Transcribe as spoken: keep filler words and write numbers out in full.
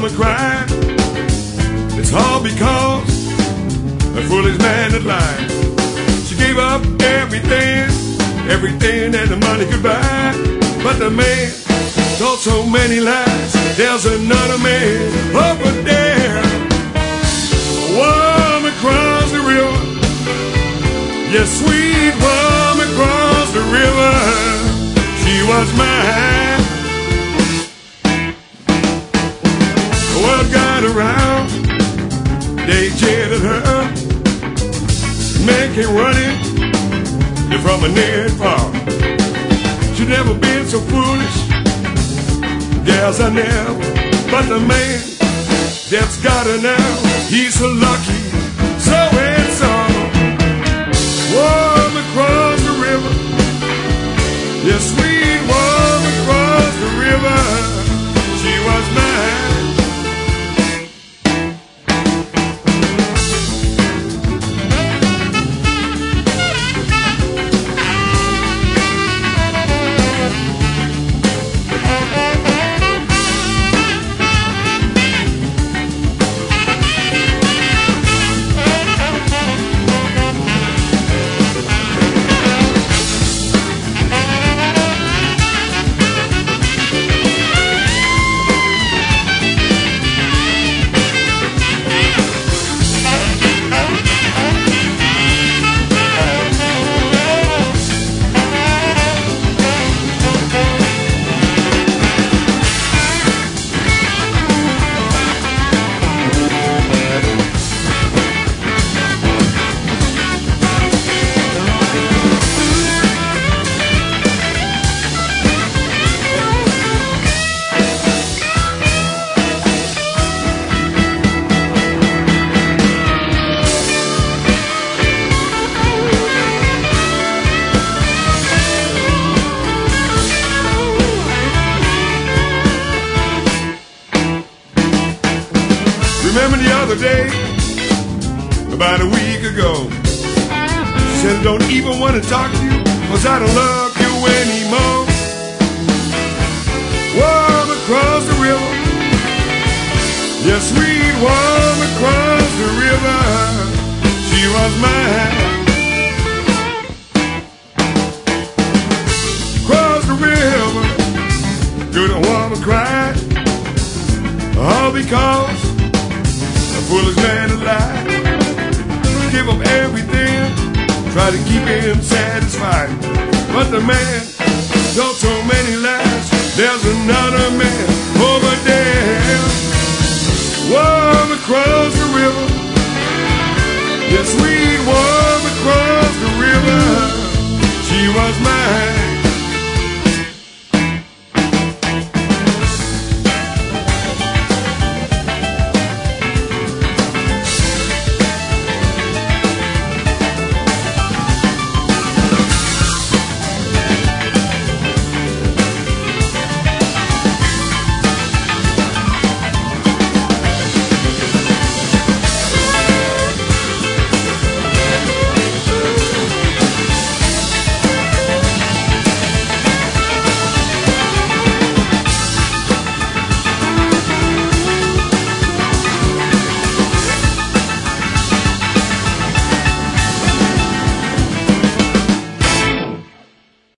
woman cried. It's all because a foolish man that lied. She gave up everything, everything that the money could buy. But the man told so many lies. There's another man over there. A woman crossed the river. Yes, sweet woman crossed the river. She was mine. The world got around. They jeered at her. Man came running from a near and far. She'd never been so foolish. Yes, I never. But the man that's got her now, he's so lucky. So and so. Woman crossed the river. Yes, sweet woman crossed the river. She was mine. Remember the other day, about a week ago, she said, I don't even want to talk to you, cause I don't love you anymore. Woman across the river. Yes, sweet woman across the river. She was mine. Across the river, good woman cried. All because foolish man alive. Give him everything, try to keep him satisfied. But the man told so many lies. There's another man over there.